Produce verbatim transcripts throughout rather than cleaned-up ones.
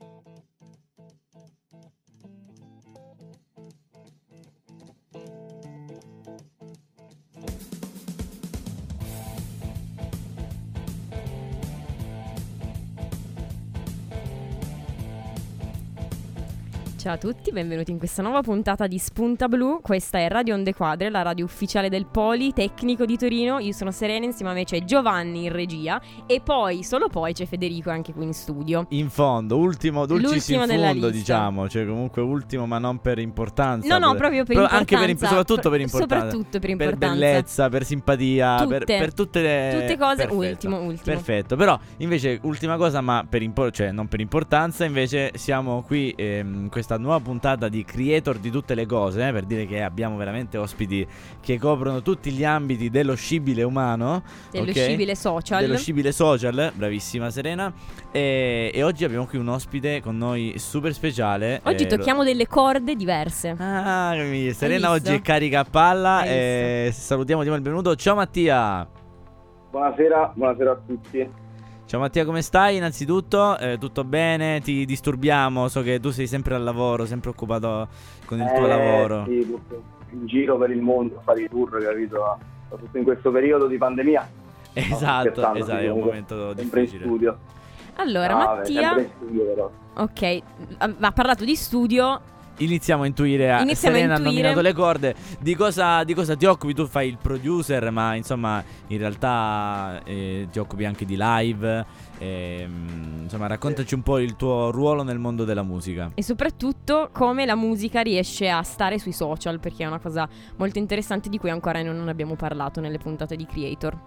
Ciao a tutti, benvenuti in questa nuova puntata di Spunta Blu. Questa è Radio Onde Quadre, la radio ufficiale del Politecnico di Torino. Io sono Serena, insieme a me c'è Giovanni in regia e poi, solo poi, c'è Federico anche qui in studio. In fondo, ultimo, dulcis in L'ultimo fondo, diciamo, cioè comunque ultimo, ma non per importanza. No, no, per, proprio per pro- importanza. Anche per imp- soprattutto per importanza. Soprattutto per Per importanza. bellezza, per simpatia, Tutte. per, per tutte le Tutte cose, perfetto. ultimo, ultimo. Perfetto, però invece ultima cosa, ma per impo- cioè non per importanza, invece siamo qui ehm, in questa nuova puntata di creator di tutte le cose, eh, per dire che abbiamo veramente ospiti che coprono tutti gli ambiti dello scibile umano, dello okay? scibile social. Dello scibile social, bravissima Serena. E, e oggi abbiamo qui un ospite con noi super speciale. Oggi eh, tocchiamo lo... delle corde diverse. Ah, Serena visto? oggi è carica a palla. Hai E salutiamo, diamo il benvenuto. Ciao Mattia. Buonasera, buonasera a tutti. Ciao Mattia, come stai? Innanzitutto, eh, tutto bene? Ti disturbiamo? So che tu sei sempre al lavoro, sempre occupato con il eh, tuo lavoro. Sì, tutto in giro per il mondo a fare i tour, capito? Soprattutto in questo periodo di pandemia. Esatto, No, esatto, è un momento sempre difficile. in studio. Allora, Ah, Mattia, sempre in studio però. ok, ha parlato di studio. Iniziamo a intuire, a Iniziamo Serena a ha intuire. nominato le corde. Di cosa, di cosa ti occupi? Tu fai il producer, ma insomma in realtà eh, ti occupi anche di live, eh, insomma raccontaci un po' il tuo ruolo nel mondo della musica. E soprattutto come la musica riesce a stare sui social, perché è una cosa molto interessante di cui ancora non abbiamo parlato nelle puntate di Creator.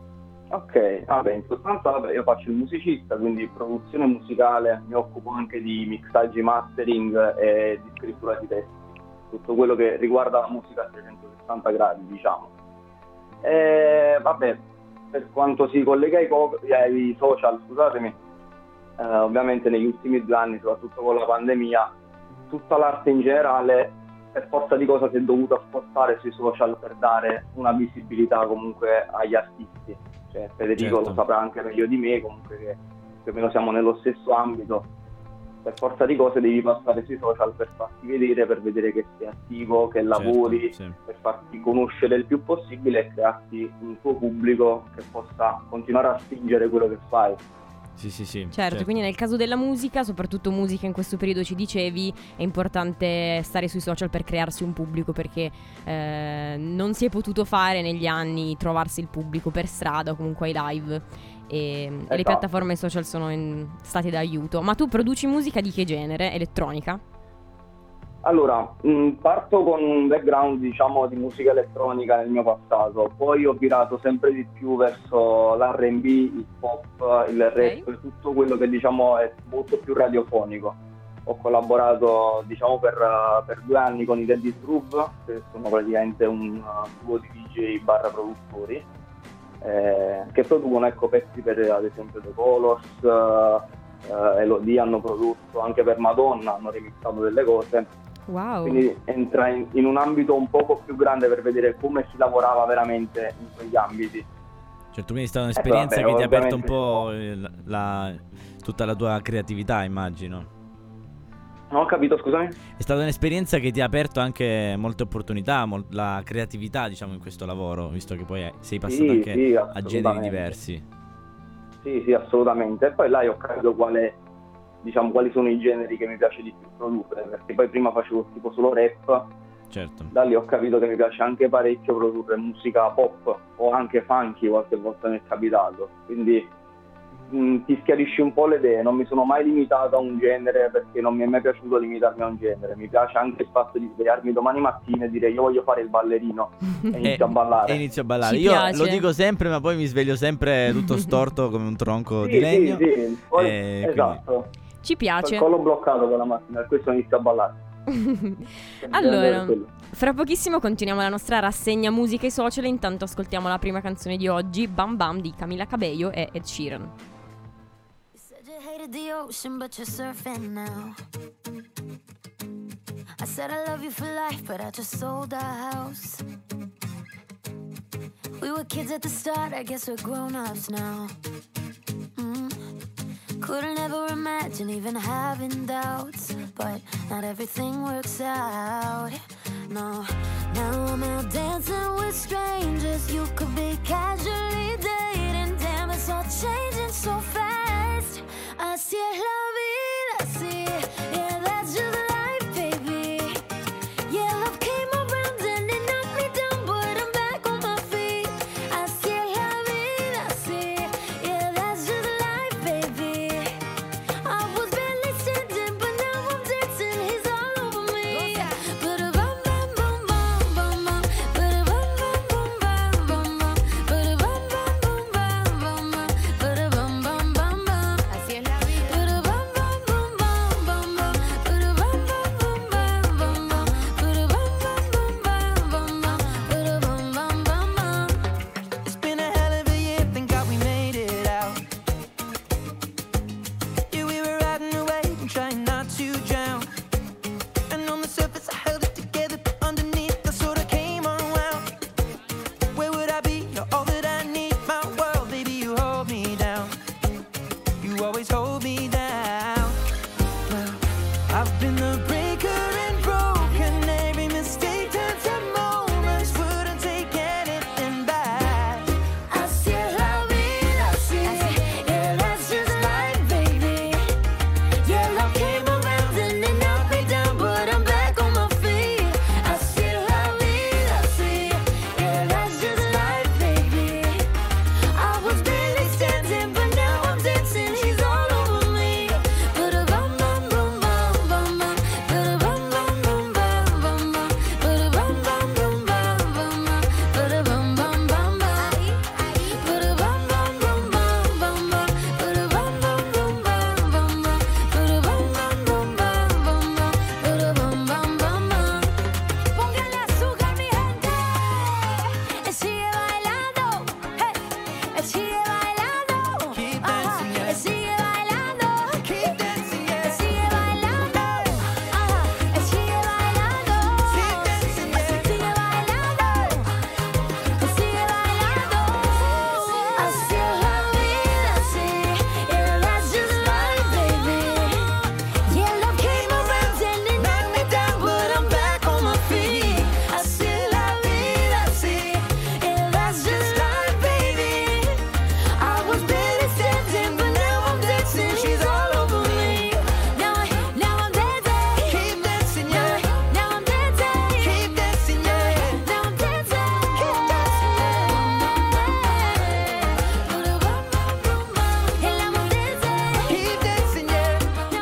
Ok, vabbè, in sostanza vabbè, io faccio il musicista, quindi produzione musicale, mi occupo anche di mixaggi, mastering e di scrittura di testi, tutto quello che riguarda la musica a trecentosessanta gradi, diciamo. E vabbè, per quanto si collega ai, co- ai social, scusatemi, eh, ovviamente negli ultimi due anni, soprattutto con la pandemia, tutta l'arte in generale per forza di cosa si è dovuta spostare sui social per dare una visibilità comunque agli artisti. Cioè, Federico Certo. lo saprà anche meglio di me, comunque che più o meno siamo nello stesso ambito. Per forza di cose devi passare sui social per farti vedere, per vedere che sei attivo, che lavori, Certo, sì. per farti conoscere il più possibile e crearti un tuo pubblico che possa continuare a spingere quello che fai. Sì, sì, sì. Certo, quindi nel caso della musica, soprattutto musica in questo periodo ci dicevi, è importante stare sui social per crearsi un pubblico, perché eh, non si è potuto fare negli anni trovarsi il pubblico per strada o comunque ai live e, e le Esatto. piattaforme social sono in, state d'aiuto. Ma tu produci musica di che genere? Elettronica? Allora, mh, parto con un background diciamo di musica elettronica nel mio passato, poi ho virato sempre di più verso l'R and B, il pop, il rap, tutto quello che diciamo è molto più radiofonico. Ho collaborato diciamo per, per due anni con i Daddy Groove, che sono praticamente un duo di D J barra produttori, eh, che producono ecco, pezzi per ad esempio The Colors, eh, Elodie hanno prodotto, anche per Madonna hanno remixato delle cose. Wow. Quindi entra in, in un ambito un poco più grande per vedere come si lavorava veramente in quegli ambiti. Certo, quindi è stata un'esperienza Eh, vabbè, che ti ha aperto un ovviamente- po' la, la- tutta la tua creatività, immagino. Non ho capito, scusami? È stata un'esperienza che ti ha aperto anche molte opportunità, mol- la creatività, diciamo, in questo lavoro, visto che poi eh, sei passato Sì, anche sì, a generi assolutamente. diversi. Sì, sì, assolutamente. E poi là io ho capito quale, diciamo, quali sono i generi che mi piace di più produrre, perché poi prima facevo tipo solo rap, Certo. da lì ho capito che mi piace anche parecchio produrre musica pop o anche funky, qualche volta mi è capitato. Quindi mh, ti schiarisci un po' le idee, non mi sono mai limitato a un genere perché non mi è mai piaciuto limitarmi a un genere, mi piace anche il fatto di svegliarmi domani mattina e dire io voglio fare il ballerino e inizio a ballare. E inizio a ballare. Ci Io piace. lo dico sempre, ma poi mi sveglio sempre tutto storto come un tronco Sì, di legno. sì, sì. Poi- E quindi- esatto, Ci il piace. collo bloccato quella mattina, per questo inizio a ballare. Allora, Quello. fra pochissimo continuiamo la nostra rassegna musica e social. Intanto ascoltiamo la prima canzone di oggi, Bam Bam di Camila Cabello e Ed Sheeran. You said you hated the ocean, but you're surfing now. I said I love you for life, but I just sold our house. We were kids at the start, I guess we're grown-ups now. Mm. Couldn't ever imagine imagine even having doubts, but not everything works out. No, now I'm out dancing with strangers. You could be casually dating. Damn, it's all changing so fast. Así es la vida, así, yeah, that's just life, baby. Yeah, love came around and it knocked me down, but I'm back on my feet. Así es la vida, así, yeah, that's just life, baby. I was barely standing, but now I'm dancing. He's all over me. Ba-da-bum, bum, bum, bum, bum, bum. Ba-da-bum, bum, bum, bum, bum, bum. Ba-da-bum, bum, bum, bum, bum, bum. Ba-da-bum, bum, bum, bum. Así es la vida. Ba-da-bum, bum, bum, bum, bum, bum. Ba-da-bum, bum, bum, bum, bum, bum. Ba-da-bum, bum, bum, bum, bum, bum. Ba-da-bum, bum, bum, bum. It's been a hell of a year, thank God we made it out. Yeah, we were riding away and trying not to drown. And on the surface I held it together, but underneath I sort of came unwound. Where would I be? You're all that I need. My world, baby, you hold me down. You always hold me down. Well, I've been the breaker and broken. Every mistake turns to moments. Wouldn't take anything back. Así es la vida, así, yeah, that's just life, baby. Yeah, love came around and it knocked me down, but I'm back on my feet. Así es la vida, así, yeah, that's just life, baby. I was barely standing, but now I'm dancing. He's all over me. Ba-da-bum, bum, bum, bum, bum, bum. Ba-da-bum, bum, bum, bum, bum, bum. Ba-da-bum, bum, bum, bum, bum, bum. Ba-da-bum, bum, bum, bum. Ba-da-bum, bum, bum, bum, bum, bum. Ba-da-bum, bum, bum, bum, bum, bum. Ba-da-bum, bum, bum, bum, bum, bum. Ba-da-bum, bum, bum, bum. Póngale azúcar, mi gente. Él sigue bailando. Hey. Él sigue bailando. Keep Ajá. dancing, yeah. Él sigue bailando. Keep dancing, Él yeah. sigue bailando. Ajá. Él sigue bailando. Keep dancing, yeah. Él sigue bailando. Él sigue bailando. Así es la vida, así. Yeah, that's just life, baby. Yeah, love came around and it knocked me down, but I'm back on my feet. Así es la vida, así. Yeah, that's just life, baby. I was barely standing, but now I'm dancing. She's all over me. Now, I, now I'm dancing. Keep dancing, yeah. Now I'm dancing. Keep dancing, yeah. Now I'm dancing. Keep dancing, yeah.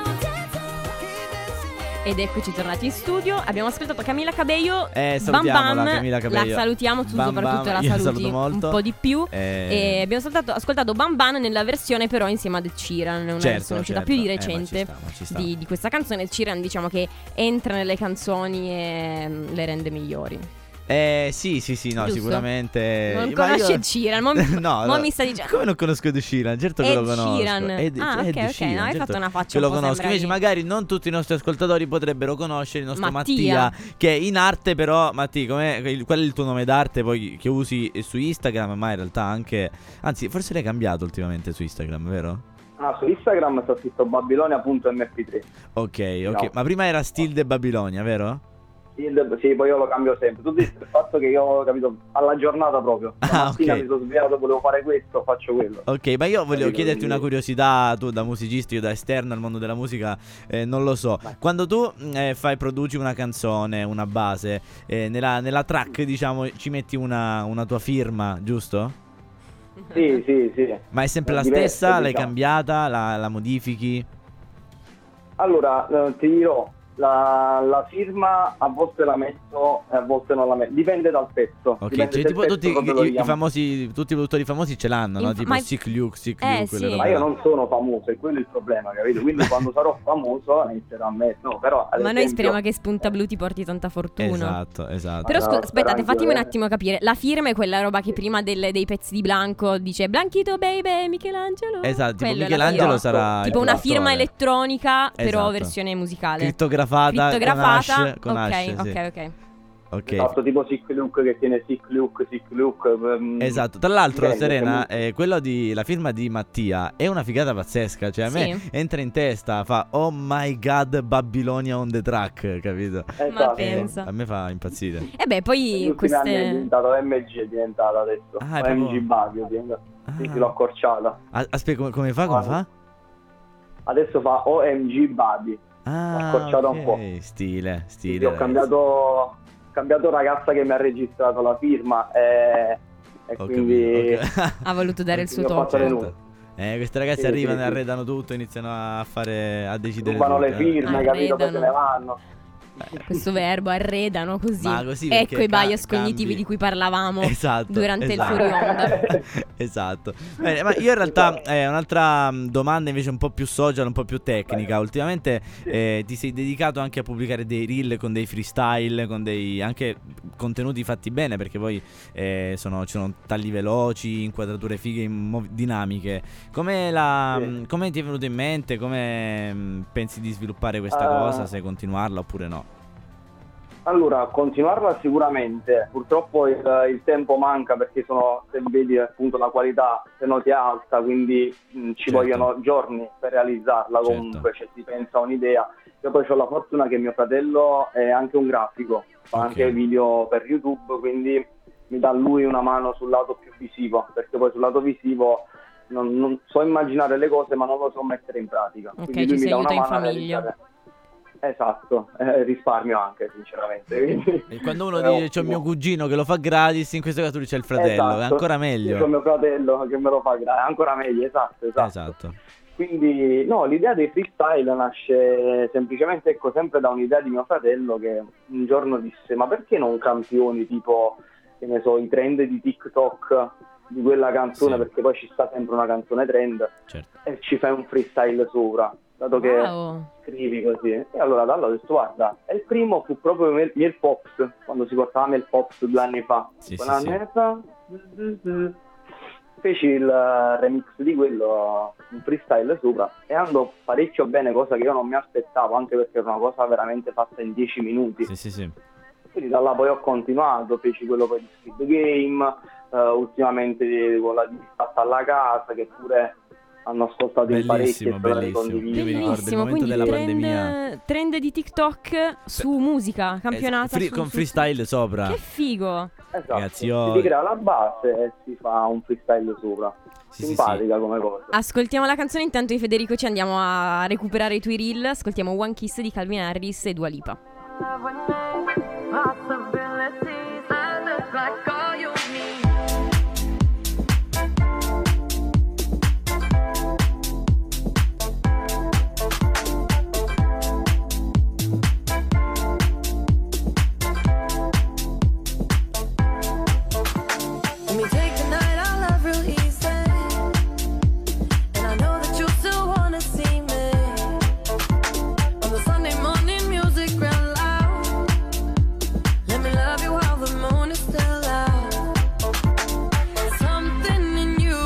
Ed eccoci tornati in studio. Abbiamo ascoltato Camila Cabello. Eh, Bam salutiamola, Bam. Camila Cabello. La salutiamo, tu Bam soprattutto Bam, la io la saluti saluto molto. un po' di più. Eh, E abbiamo ascoltato, ascoltato Bam Bam nella versione però insieme ad Ed Sheeran, una Certo, versione uscita certo. più di Eh, ma ci recente sta, ma ci sta. di, di questa canzone. Ed Sheeran, diciamo che entra nelle canzoni e mm, le rende migliori. Eh sì, sì, sì, no, Giusto? sicuramente. Non Ma conosci io- Ed Sheeran? Mo, No, mo no. mi stai dicendo. Come non conosco Ed Sheeran? Certo che Ed lo conosco. Sheeran. Ed- Ah, Ed ok, ok, Sheeran, no, hai certo fatto una faccia che un lo po' conosco. sembra Invece di- magari non tutti i nostri ascoltatori potrebbero conoscere il nostro Mattia. Mattia, che in arte però, Mattia, com'è- il- qual è il tuo nome d'arte poi che usi su Instagram, ma in realtà anche, anzi forse l'hai cambiato ultimamente su Instagram, vero? Ah, su Instagram sta scritto babilonia punto emme pi tre. Ok, ok, No. ma prima era Still de Babilonia, vero? Sì, sì, poi io lo cambio sempre. Tu dici il fatto che io ho capito alla giornata proprio. La Ah, mattina ok. mi sono svegliato, volevo fare questo, faccio quello. Ok, ma io volevo Capito, chiederti una quindi- curiosità, tu da musicista, io da esterno al mondo della musica, eh, non lo so. Vai. Quando tu eh, fai, produci una canzone, una base, eh, nella, nella track, diciamo, ci metti una, una tua firma, giusto? Sì, sì, sì. Ma è sempre È la diverso, stessa? L'hai diciamo. cambiata? La, la modifichi? Allora, eh, ti dirò, la, la firma a volte la metto e a volte non la metto. Dipende dal pezzo. Ok, Dipende cioè, se tipo il pezzo tutti proprio lo i, i richiama. famosi, tutti i produttori famosi ce l'hanno, no? Inf- Tipo ma- Sick Luke, Sick Eh, Luke, quelle sì. robe Ma io là. non sono famoso, è quello il problema, capito? Quindi quando sarò famoso inizierò a mettere. No, però, ad Ma noi esempio- speriamo che Spunta Blu ti porti tanta fortuna. Esatto, esatto. Però No, scu- aspettate, sperando, fatemi un eh. attimo capire. La firma è quella roba che prima del- dei pezzi di Blanco dice Blanchito baby, Michelangelo. Esatto, tipo Quello è la Michelangelo firma. sarà Tipo il una produttore. firma elettronica, però Esatto. versione musicale. Crittografata, Crittografata. con hash, con ok, hash, sì. ok, ok. Ok. Esatto, tipo Sick Luke che tiene Sick Luke, Sick Luke. Um, Esatto, tra l'altro dipende, Serena, siamo- eh, quello di la firma di Mattia è una figata pazzesca, cioè a me Sì. entra in testa, fa oh my god Babilonia on the track, capito? Ma Esatto. pensa. A me fa impazzire. E beh, Negli poi ultimi anni è queste... diventato M G, è diventata adesso. Ah, è O M G proprio- Babi, è diventata. Sì, Ah. sì, l'ho accorciata. Ah, aspetta, come, come fa? Come fa? Adesso fa O M G Babi. Ah, accorciato ok, un po'. stile, stile. Quindi ho ragazzi. cambiato, cambiato ragazza che mi ha registrato la firma e, e Ho quindi capito, ok. ha voluto dare il suo Quindi ho fatto tocco. le Certo. Eh, queste ragazze Sì, arrivano sì, e sì. arredano tutto, iniziano a fare, a decidere rubano le tutto, eh. firme, capito? Poi se ne Arredano. vanno. Questo verbo arredano così. Ma così perché Ecco i bias ca- cognitivi cambi. di cui parlavamo Esatto, durante esatto. il fuori onda. Esatto. Bene, ma io in realtà eh, un'altra mh, domanda invece un po' più social, un po' più tecnica. Ultimamente eh, ti sei dedicato anche a pubblicare dei reel con dei freestyle, con dei anche contenuti fatti bene, perché poi eh, sono, ci sono tagli veloci, inquadrature fighe, mo- dinamiche. Come, la, Sì. mh, come ti è venuto in mente? Come mh, pensi di sviluppare questa Ah. cosa? Se continuarla oppure no? Allora, continuarla sicuramente, purtroppo il, il tempo manca perché sono, se vedi appunto la qualità se no ti è alta, quindi mh, ci Certo. vogliono giorni per realizzarla comunque, cioè si pensa a un'idea. Io poi ho la fortuna che mio fratello è anche un grafico, fa Ok. anche video per YouTube, quindi mi dà lui una mano sul lato più visivo, perché poi sul lato visivo non, non so immaginare le cose ma non lo so mettere in pratica. Ok, Quindi ci lui si mi dà aiuta una in mano a famiglia. realizzare. Esatto, eh, risparmio anche sinceramente. Quindi, E quando uno è dice c'ho ottimo. mio cugino che lo fa gratis, in questo caso lui c'è il fratello, è Esatto. ancora Io meglio. c'ho mio fratello che me lo fa gra- è ancora meglio, esatto, esatto. Esatto. Quindi no, l'idea dei freestyle nasce semplicemente, ecco, sempre da un'idea di mio fratello che un giorno disse ma perché non campioni tipo, che ne so, i trend di TikTok di quella canzone, Sì. perché poi ci sta sempre una canzone trend Certo. e ci fai un freestyle sopra, dato che Wow. scrivi così. E allora da allora ho detto guarda, e il primo fu proprio Mel, Miel Pops, quando si portava Miel Pops due anni fa. Sì, Due sì, anni sì. fa. Feci il eh, remix di quello, un freestyle sopra, e andò parecchio bene, cosa che io non mi aspettavo, anche perché era una cosa veramente fatta in dieci minuti. Sì, sì, sì. Quindi da là poi ho continuato, feci quello poi di Squid Game, eh, ultimamente con la di fatta alla casa, che pure hanno ascoltato in parecchi e Bellissimo, sono bellissimo. ricondivisi. Io mi ricordo il Bellissimo, momento quindi della trend, pandemia. trend di TikTok su musica, campionata Eh, free- su- con su- freestyle sopra. Che figo. Esatto, Ragazzi, io- si crea la base e si fa un freestyle sopra. Sì, sì, Simpatica come cosa. Ascoltiamo la canzone, intanto di Federico ci andiamo a recuperare i tuoi reel. Ascoltiamo One Kiss di Calvin Harris e Dua Lipa. Let me take the night I love real easy, and I know that you still wanna see me. On the Sunday morning, music real loud. Let me love you while the moon is still out. Something in you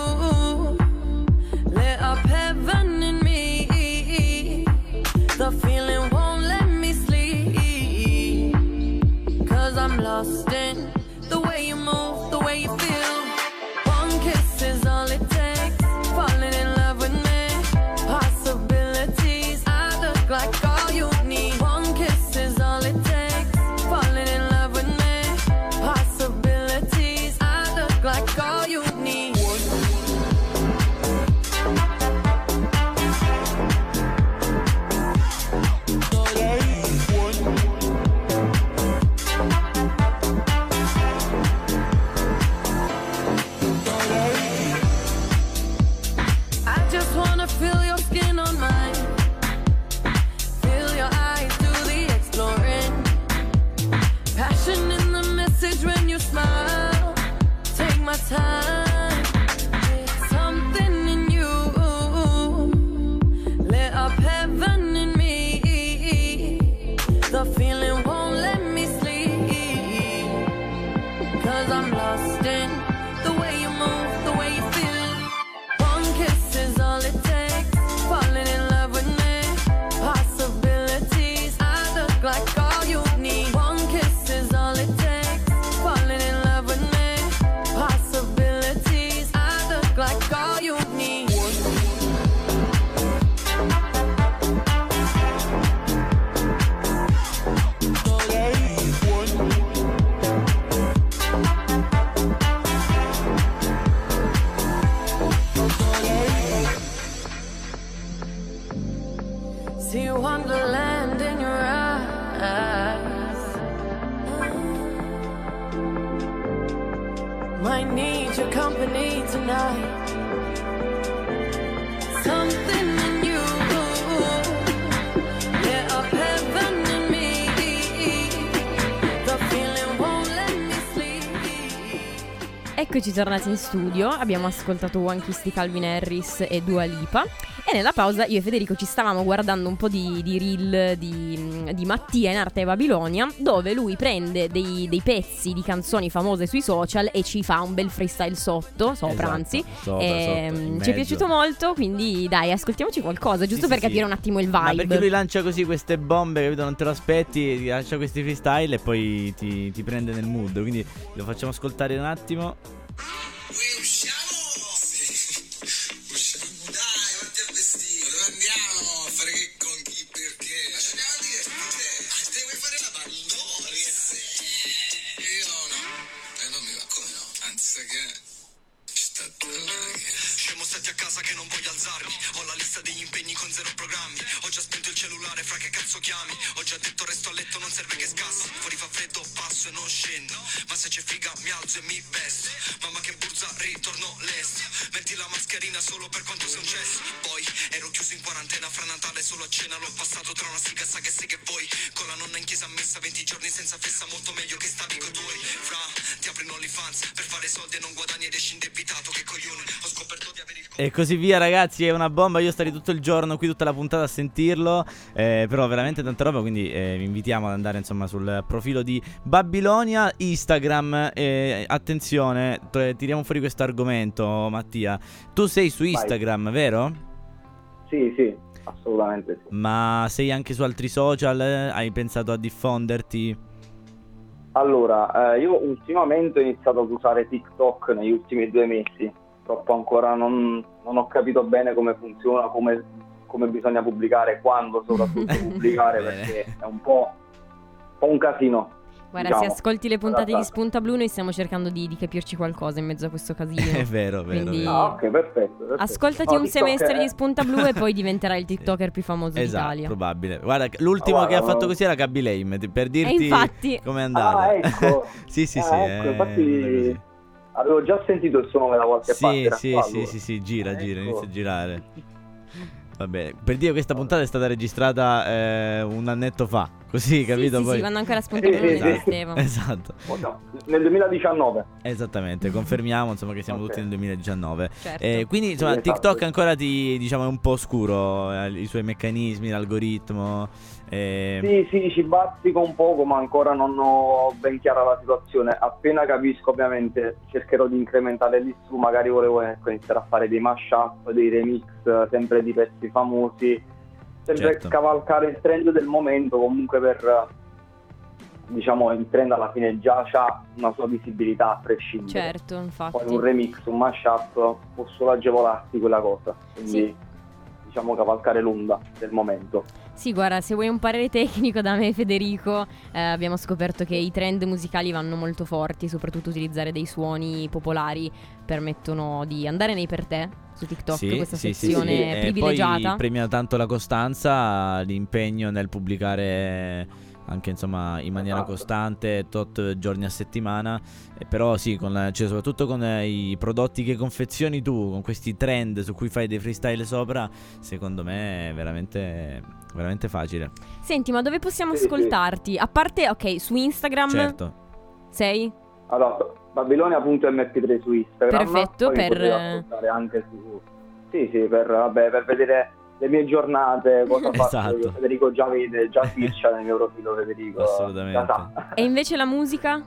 lit up heaven in me. The feeling won't let me sleep, 'cause I'm lost in the way you move, the way you feel. One kiss is all it takes. Falling in love with me. Possibilities, I look like all you need. One kiss is all it takes. Falling in love with me. Possibilities, I look like all you need. I just wanna feel your skin on mine. Feel your eyes do the exploring. Passion in the message when you smile. Take my time. Something in you lit up heaven in me. The feeling won't let me sleep, 'cause I'm lost in the way you move, the way you feel. One kiss is all it takes. Falling in love with me. Possibilities, I look like all you need. One kiss is all See wonderland in your eyes. Might need your company tonight. Something in you, lit up heaven in me. The feeling won't let me sleep. Eccoci tornati in studio, abbiamo ascoltato One Kiss di Calvin Harris e Dua Lipa. E nella pausa io e Federico ci stavamo guardando un po' di, di reel di, di Mattia in Arte Babilonia, dove lui prende dei, dei pezzi di canzoni famose sui social e ci fa un bel freestyle sotto, sopra Esatto, anzi. sopra, E, sotto, in ci è mezzo. piaciuto molto, quindi dai, ascoltiamoci qualcosa, giusto Sì, per sì, capire sì. un attimo il Ma vibe. perché lui lancia così queste bombe, capito? Non te lo aspetti, ti lancia questi freestyle e poi ti, ti prende nel mood. Quindi lo facciamo ascoltare un attimo. Usciamo! Usciamo, dai, vatti a vestire. Dove andiamo? A fare che con chi, perché? Ma ci andiamo a divertire. Ah, te vuoi fare la baldoria? Sì. Io no. E non mi va, come no? Anzi, sai che sta scemo, stati a casa che non voglio alzarmi. Ho la lista degli impegni con zero programmi. Ho già spento il cellulare, fra che cazzo chiami? Ho già detto resto a letto, non serve che scassi. Fuori fa freddo, passo e non scendo. Ma se c'è figa mi alzo e mi vesto. Mamma che burza, ritorno lesto. Metti la mascherina solo per quanto sei un cesso. Poi ero chiuso in quarantena, fra Natale solo a cena. L'ho passato tra una siga, sa che sei che vuoi. Con la nonna in chiesa a messa, venti giorni senza festa. Molto meglio che stavi coi tuoi. Fra, ti apri un OnlyFans per fare soldi e non guadagni ed esci indebitato. Che coglione, ho scoperto di avere il E così via, ragazzi, è una bomba. Io starei tutto il giorno qui, tutta la puntata a sentirlo, eh, però veramente tanta roba. Quindi eh, vi invitiamo ad andare insomma sul profilo di Babilonia Instagram. eh, Attenzione, t- tiriamo fuori questo argomento, Mattia. Tu sei su Instagram, vero? Sì, sì, assolutamente sì. Ma sei anche su altri social? Hai pensato a diffonderti? Allora, eh, io ultimamente ho iniziato ad usare TikTok negli ultimi due mesi. Purtroppo ancora non, non ho capito bene come funziona, come, come bisogna pubblicare, quando soprattutto pubblicare, Bene. perché è un po', un po' un casino. Guarda, diciamo. se ascolti le puntate di Esatto. Spunta Blu, noi stiamo cercando di, di capirci qualcosa in mezzo a questo casino. È vero, vero, Quindi- vero. Ah, ok, perfetto. perfetto. Ascoltati No, un TikTok semestre è- di Spunta Blu e poi diventerai il TikToker più famoso Esatto, d'Italia. probabile. Guarda, l'ultimo Ah, che ha guarda, fatto no. così era Gaby Lame, ti- per dirti E infatti- com'è andata. Ah, ecco. Sì, sì, Ah, sì. ecco, è infatti così. avevo già sentito il suo nome da qualche parte. Sì, era sì, qua, sì, allora. sì, sì, gira, Ah, gira, ecco. inizia a girare. Vabbè, per dire questa puntata è stata registrata eh, un annetto fa, così, capito? Sì, sì, Poi... sì, quando ancora Spunta Sì, Blu non sì, sì. esisteva. Esatto, Oh, no, nel duemiladiciannove. esattamente, confermiamo insomma che siamo Ok. tutti nel duemiladiciannove. Certo. Eh, quindi insomma Sì, esatto. TikTok ancora ti diciamo è un po' oscuro, eh, i suoi meccanismi, l'algoritmo. eh, Sì, sì, ci bazzico un poco, ma ancora non ho ben chiara la situazione. Appena capisco, ovviamente, cercherò di incrementare lì su. Magari volevo ecco, iniziare a fare dei mashup, dei remix, sempre di pezzi famosi. Sempre Certo. cavalcare il trend del momento, comunque per, diciamo, il trend alla fine già ha una sua visibilità a prescindere. Certo, infatti. Poi un remix, un mashup può solo agevolarti quella cosa. Quindi, Sì. diciamo, cavalcare l'onda del momento. Sì, guarda, se vuoi un parere tecnico da me e Federico, eh, abbiamo scoperto che i trend musicali vanno molto forti, soprattutto utilizzare dei suoni popolari permettono di andare nei per te su TikTok, Sì, questa sì, sì, sezione sì. E privilegiata. poi premia tanto la costanza, l'impegno nel pubblicare anche insomma in maniera Esatto. costante, tot giorni a settimana. E però sì, con la- cioè, soprattutto con eh, i prodotti che confezioni tu, con questi trend su cui fai dei freestyle sopra, secondo me è veramente, veramente facile. Senti, ma dove possiamo Sì, sì. ascoltarti? A parte, ok, su Instagram Certo. sei? Allora, babilonia punto emme pi tre su Instagram. Perfetto, poi mi per- potete ascoltare anche su... Sì, sì, per, vabbè, per vedere le mie giornate, cosa faccio. Esatto. Federico già vede, già switcha nel mio profilo Federico. Assolutamente. già sa. E invece la musica?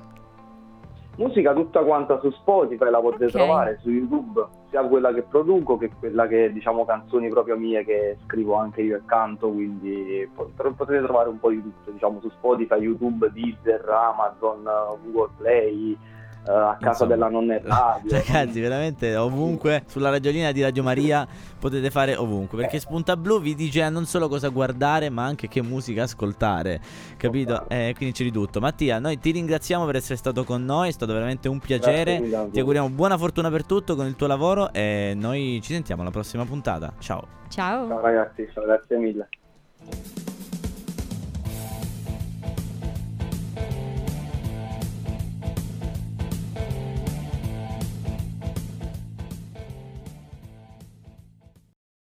Musica tutta quanta su Spotify, la potete Ok. trovare su YouTube, sia quella che produco che quella che, diciamo, canzoni proprio mie che scrivo anche io e canto, quindi pot- potete trovare un po' di tutto, diciamo, su Spotify, YouTube, Deezer, Amazon, Google Play, eh, a casa Insomma, della nonna in radio. Ragazzi, veramente ovunque, sulla radiolina di Radio Maria potete fare ovunque, perché Spunta Blu vi dice non solo cosa guardare ma anche che musica ascoltare, capito? Eh, quindi c'è di tutto. Mattia, noi ti ringraziamo per essere stato con noi, è stato veramente un piacere. Grazie mille a voi. Ti auguriamo buona fortuna per tutto con il tuo lavoro e noi ci sentiamo alla prossima puntata. Ciao. Ciao. Ciao ragazzi, ciao, grazie mille. ciao.